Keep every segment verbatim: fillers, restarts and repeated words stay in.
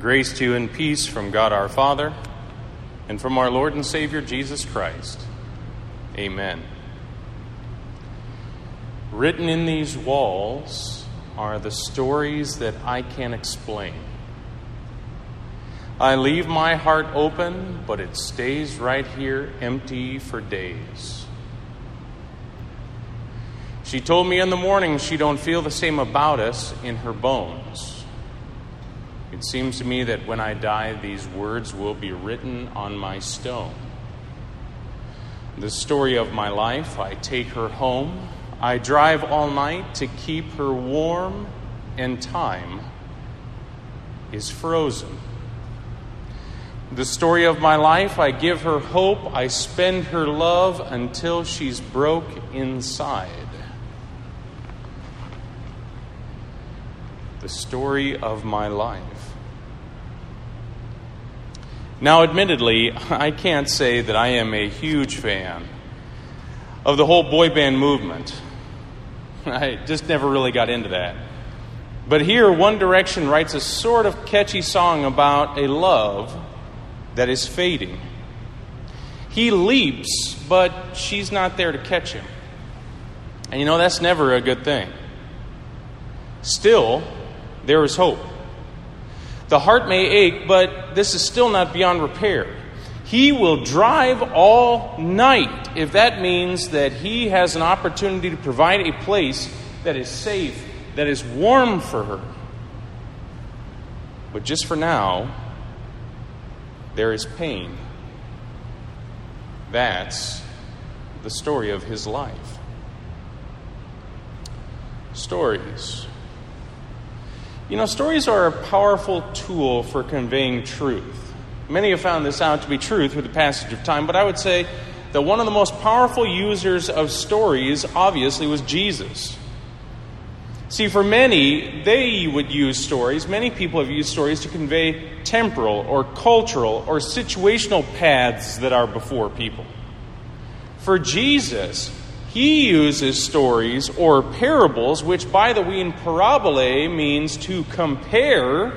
Grace to you and peace from God our Father and from our Lord and Savior Jesus Christ. Amen. Written in these walls are the stories that I can explain. I leave my heart open, but it stays right here empty for days. She told me in the morning she don't feel the same about us in her bones. It seems to me that when I die, these words will be written on my stone. The story of my life, I take her home. I drive all night to keep her warm, and time is frozen. The story of my life, I give her hope. I spend her love until she's broke inside. The story of my life. Now, admittedly, I can't say that I am a huge fan of the whole boy band movement. I just never really got into that. But here, One Direction writes a sort of catchy song about a love that is fading. He leaps, but she's not there to catch him. And you know, that's never a good thing. Still, there is hope. The heart may ache, but this is still not beyond repair. He will drive all night if that means that he has an opportunity to provide a place that is safe, that is warm for her. But just for now, there is pain. That's the story of his life. Stories. You know, stories are a powerful tool for conveying truth. Many have found this out to be true through the passage of time, but I would say that one of the most powerful users of stories, obviously, was Jesus. See, for many, they would use stories, many people have used stories to convey temporal or cultural or situational paths that are before people. For Jesus, he uses stories or parables, which, by the way, in parabole means to compare.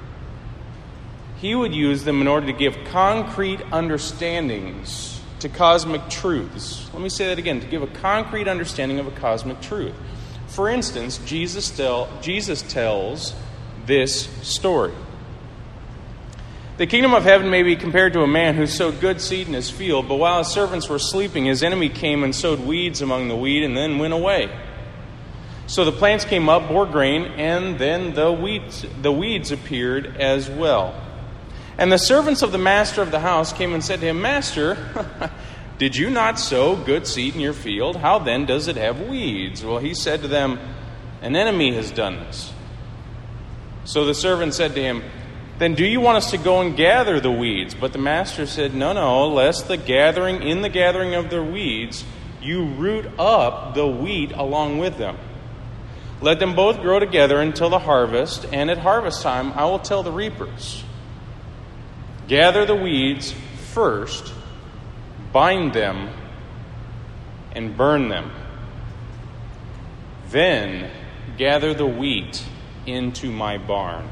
He would use them in order to give concrete understandings to cosmic truths. Let me say that again, to give a concrete understanding of a cosmic truth. For instance, Jesus, tell, Jesus tells this story. The kingdom of heaven may be compared to a man who sowed good seed in his field, but while his servants were sleeping, his enemy came and sowed weeds among the wheat and then went away. So the plants came up, bore grain, and then the weeds, the weeds appeared as well. And the servants of the master of the house came and said to him, "Master, did you not sow good seed in your field? How then does it have weeds?" Well, he said to them, "An enemy has done this." So the servant said to him, "Then do you want us to go and gather the weeds?" But the master said, "No, no, lest the gathering, in the gathering of the weeds, you root up the wheat along with them. Let them both grow together until the harvest, and at harvest time I will tell the reapers, gather the weeds first, bind them, and burn them. Then gather the wheat into my barn."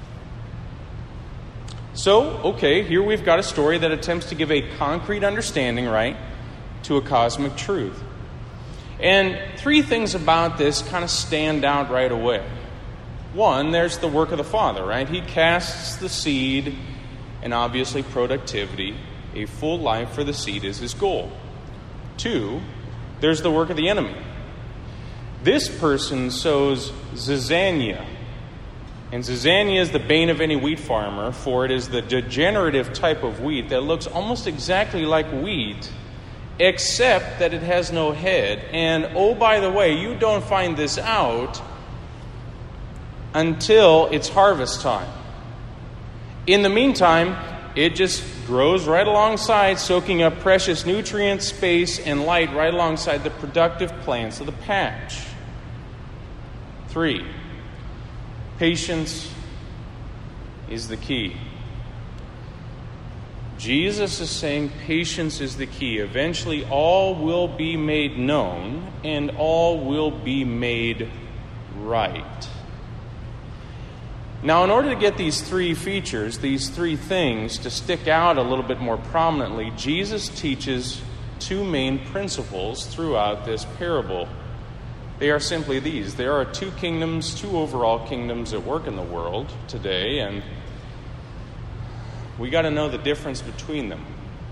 So, okay, here we've got a story that attempts to give a concrete understanding, right, to a cosmic truth. And three things about this kind of stand out right away. One, there's the work of the Father, right? He casts the seed, and obviously productivity, a full life for the seed is his goal. Two, there's the work of the enemy. This person sows zizania. And zizania is the bane of any wheat farmer, for it is the degenerative type of wheat that looks almost exactly like wheat, except that it has no head. And, oh, by the way, you don't find this out until it's harvest time. In the meantime, it just grows right alongside, soaking up precious nutrients, space, and light right alongside the productive plants of the patch. Three, patience is the key. Jesus is saying patience is the key. Eventually, all will be made known and all will be made right. Now, in order to get these three features, these three things, to stick out a little bit more prominently, Jesus teaches two main principles throughout this parable. They are simply these. There are two kingdoms, two overall kingdoms at work in the world today, and we got to know the difference between them.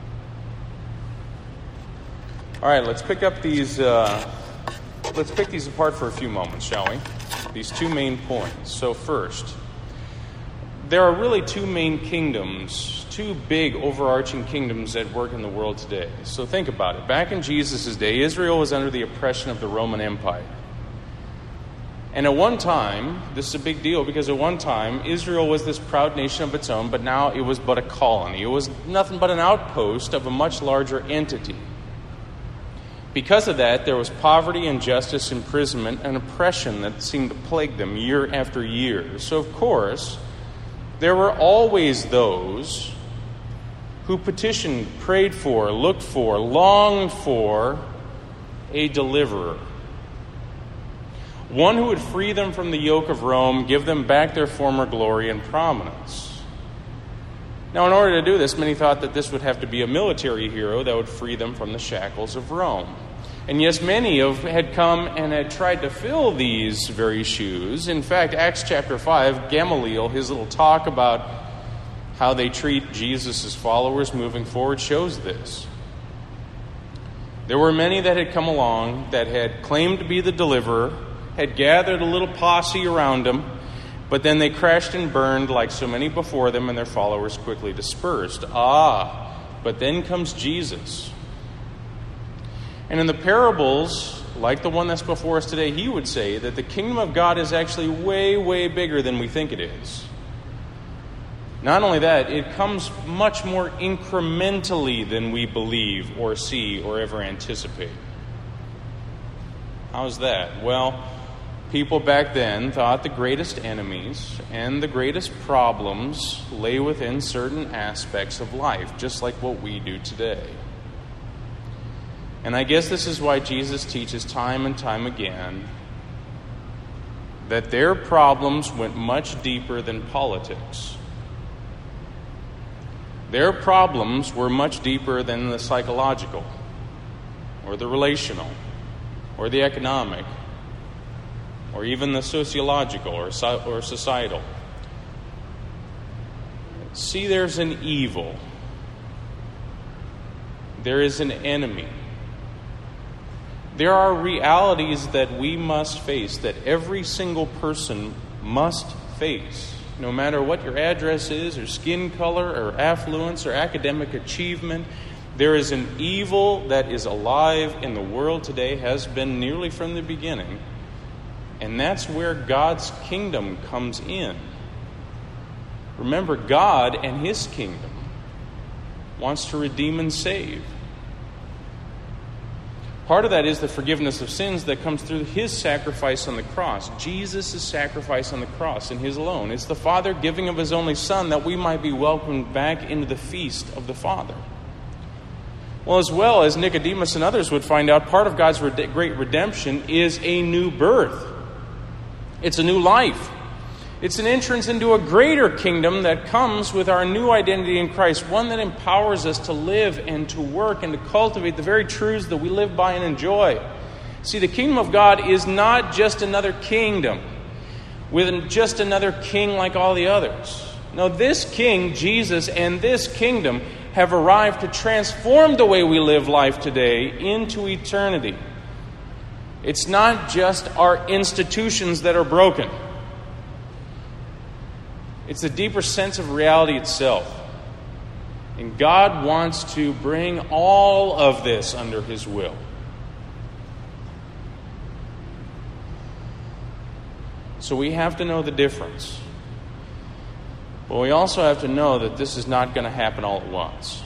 All right, let's pick up these, uh, let's pick these apart for a few moments, shall we? These two main points. So first, there are really two main kingdoms, two big overarching kingdoms at work in the world today. So think about it. Back in Jesus' day, Israel was under the oppression of the Roman Empire. And at one time, this is a big deal because at one time, Israel was this proud nation of its own, but now it was but a colony. It was nothing but an outpost of a much larger entity. Because of that, there was poverty, injustice, imprisonment, and oppression that seemed to plague them year after year. So, of course, there were always those who petitioned, prayed for, looked for, longed for a deliverer. One who would free them from the yoke of Rome, give them back their former glory and prominence. Now, in order to do this, many thought that this would have to be a military hero that would free them from the shackles of Rome. And yes, many have, had come and had tried to fill these very shoes. In fact, Acts chapter five, Gamaliel, his little talk about how they treat Jesus' followers moving forward shows this. There were many that had come along that had claimed to be the deliverer, had gathered a little posse around him, but then they crashed and burned like so many before them, and their followers quickly dispersed. Ah, but then comes Jesus. And in the parables, like the one that's before us today, he would say that the kingdom of God is actually way, way bigger than we think it is. Not only that, it comes much more incrementally than we believe or see or ever anticipate. How's that? Well, people back then thought the greatest enemies and the greatest problems lay within certain aspects of life, just like what we do today. And I guess this is why Jesus teaches time and time again that their problems went much deeper than politics. Their problems were much deeper than the psychological, or the relational, or the economic, or even the sociological or, so, or societal. See, there's an evil. There is an enemy. There are realities that we must face, that every single person must face. No matter what your address is, or skin color, or affluence, or academic achievement, there is an evil that is alive in the world today, has been nearly from the beginning. And that's where God's kingdom comes in. Remember, God and His kingdom wants to redeem and save. Part of that is the forgiveness of sins that comes through His sacrifice on the cross. Jesus' sacrifice on the cross, and His alone. It's the Father giving of His only Son that we might be welcomed back into the feast of the Father. Well, as well as Nicodemus and others would find out, part of God's great redemption is a new birth. It's a new life. It's an entrance into a greater kingdom that comes with our new identity in Christ, one that empowers us to live and to work and to cultivate the very truths that we live by and enjoy. See, the kingdom of God is not just another kingdom with just another king like all the others. No, this king, Jesus, and this kingdom have arrived to transform the way we live life today into eternity. It's not just our institutions that are broken. It's the deeper sense of reality itself. And God wants to bring all of this under His will. So we have to know the difference. But we also have to know that this is not going to happen all at once.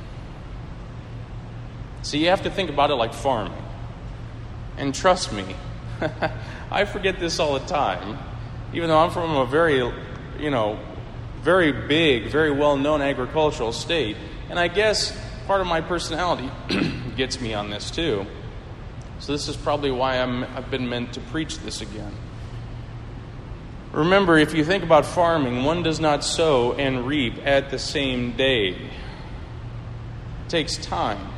So you have to think about it like farming. And trust me, I forget this all the time. Even though I'm from a very, you know, very big, very well-known agricultural state. And I guess part of my personality gets me on this too. So this is probably why I'm, I've been meant to preach this again. Remember, if you think about farming, one does not sow and reap at the same day. It takes time.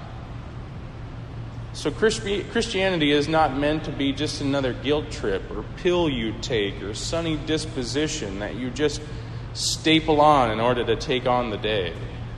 So Christianity is not meant to be just another guilt trip or pill you take or sunny disposition that you just staple on in order to take on the day.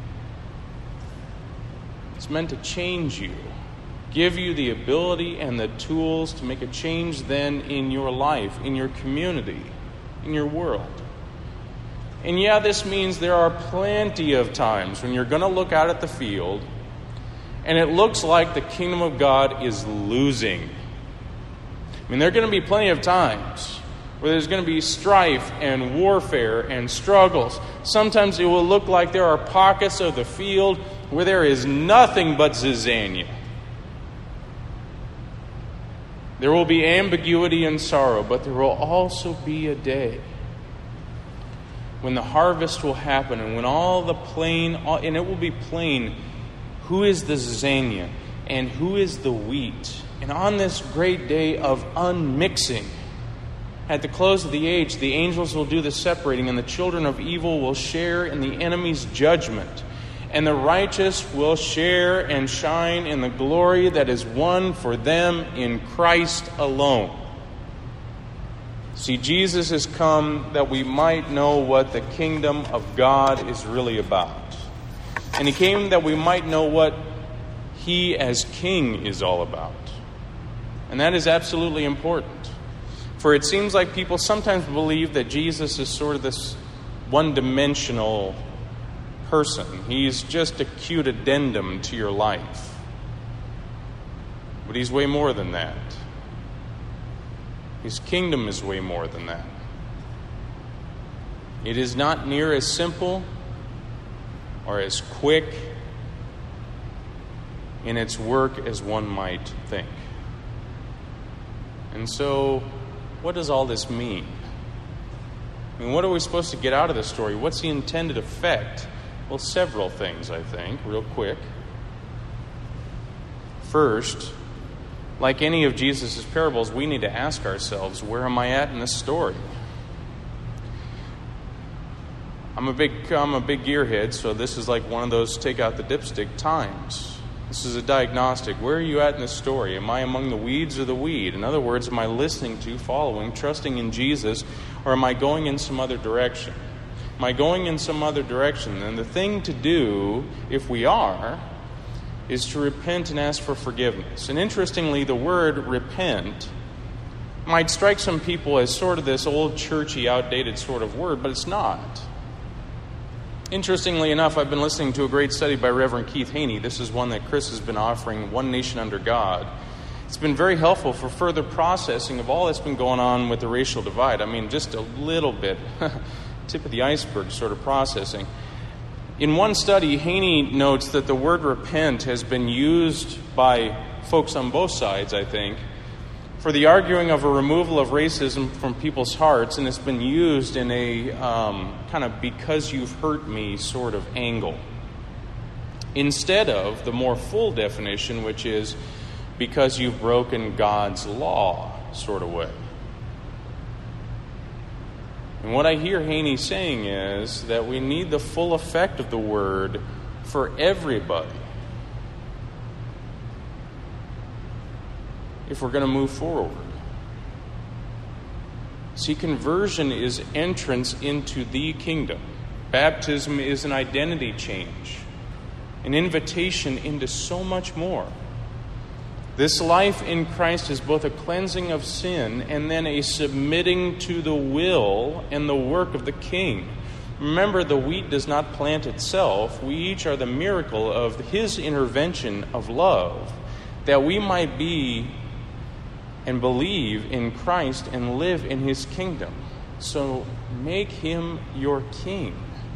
It's meant to change you, give you the ability and the tools to make a change then in your life, in your community, in your world. And yeah, this means there are plenty of times when you're going to look out at the field and it looks like the kingdom of God is losing. I mean, there are going to be plenty of times where there's going to be strife and warfare and struggles. Sometimes it will look like there are pockets of the field where there is nothing but zizania. There will be ambiguity and sorrow, but there will also be a day when the harvest will happen and when all the plain, and it will be plain who is the zizania and who is the wheat. And on this great day of unmixing, at the close of the age, the angels will do the separating, and the children of evil will share in the enemy's judgment. And the righteous will share and shine in the glory that is won for them in Christ alone. See, Jesus has come that we might know what the kingdom of God is really about. And He came that we might know what He as King is all about. And that is absolutely important. For it seems like people sometimes believe that Jesus is sort of this one-dimensional person. He's just a cute addendum to your life. But He's way more than that. His kingdom is way more than that. It is not near as simple or as quick in its work as one might think. And so, what does all this mean? I mean, what are we supposed to get out of this story? What's the intended effect? Well, several things, I think, real quick. First, like any of Jesus' parables, we need to ask ourselves, where am I at in this story? I'm a big I'm a big gearhead, so this is like one of those take out the dipstick times. This is a diagnostic. Where are you at in this story? Am I among the weeds or the weed? In other words, am I listening to, following, trusting in Jesus, or am I going in some other direction? Am I going in some other direction? And the thing to do, if we are, is to repent and ask for forgiveness. And interestingly, the word repent might strike some people as sort of this old churchy, outdated sort of word, but it's not. Interestingly enough, I've been listening to a great study by Reverend Keith Haney. This is one that Chris has been offering, One Nation Under God. It's been very helpful for further processing of all that's been going on with the racial divide. I mean, just a little bit, tip of the iceberg sort of processing. In one study, Haney notes that the word repent has been used by folks on both sides, I think, for the arguing of a removal of racism from people's hearts, and it's been used in a um, kind of because you've hurt me sort of angle, instead of the more full definition, which is because you've broken God's law sort of way. And what I hear Haney saying is that we need the full effect of the word for everybody if we're going to move forward. See, conversion is entrance into the kingdom. Baptism is an identity change, an invitation into so much more. This life in Christ is both a cleansing of sin and then a submitting to the will and the work of the King. Remember, the wheat does not plant itself. We each are the miracle of His intervention of love, that we might be and believe in Christ and live in His kingdom. So make Him your King.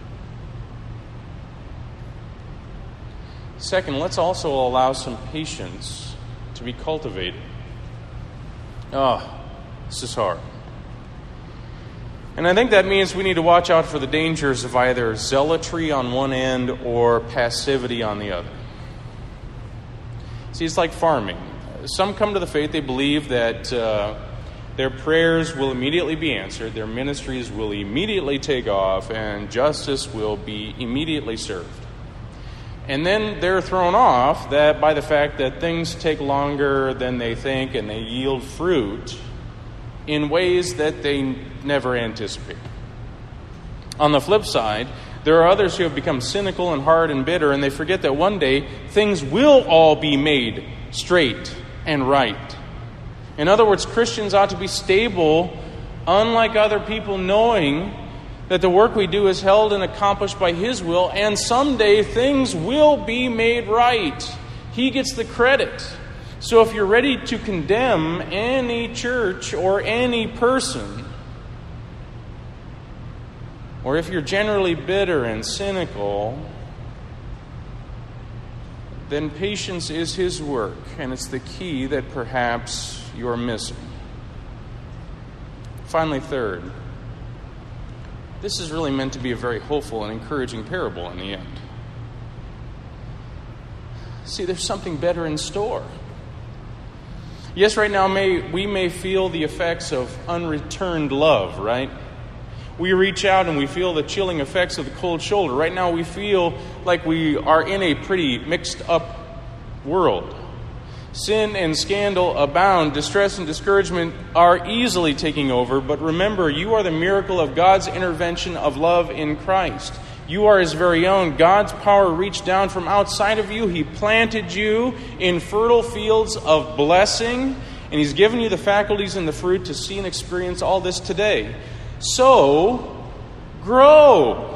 Second, let's also allow some patience to be cultivated. Oh, this is hard. And I think that means we need to watch out for the dangers of either zealotry on one end or passivity on the other. See, it's like farming. Some come to the faith, they believe that uh, their prayers will immediately be answered, their ministries will immediately take off, and justice will be immediately served. And then they're thrown off that by the fact that things take longer than they think and they yield fruit in ways that they never anticipate. On the flip side, there are others who have become cynical and hard and bitter, and they forget that one day things will all be made straight and right. In other words, Christians ought to be stable, unlike other people, knowing that the work we do is held and accomplished by His will, and someday things will be made right. He gets the credit. So if you're ready to condemn any church or any person, or if you're generally bitter and cynical, then patience is His work, and it's the key that perhaps you're missing. Finally, third, this is really meant to be a very hopeful and encouraging parable in the end. See, there's something better in store. Yes, right now may, we may feel the effects of unreturned love, right? We reach out and we feel the chilling effects of the cold shoulder. Right now we feel like we are in a pretty mixed up world. Sin and scandal abound. Distress and discouragement are easily taking over. But remember, you are the miracle of God's intervention of love in Christ. You are His very own. God's power reached down from outside of you. He planted you in fertile fields of blessing. And He's given you the faculties and the fruit to see and experience all this today. So, grow.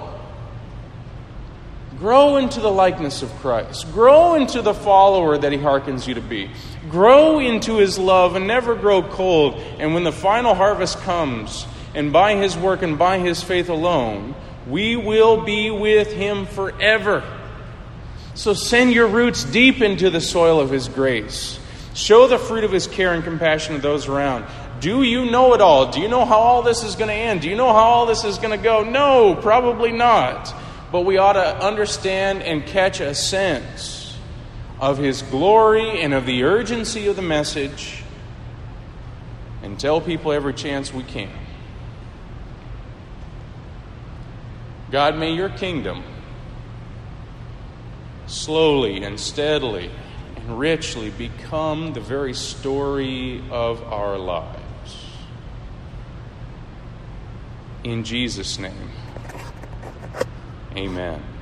Grow into the likeness of Christ. Grow into the follower that He hearkens you to be. Grow into His love and never grow cold. And when the final harvest comes, and by His work and by His faith alone, we will be with Him forever. So send your roots deep into the soil of His grace. Show the fruit of His care and compassion to those around. Do you know it all? Do you know how all this is going to end? Do you know how all this is going to go? No, probably not. But we ought to understand and catch a sense of His glory and of the urgency of the message and tell people every chance we can. God, may your kingdom slowly and steadily and richly become the very story of our lives. In Jesus' name, amen.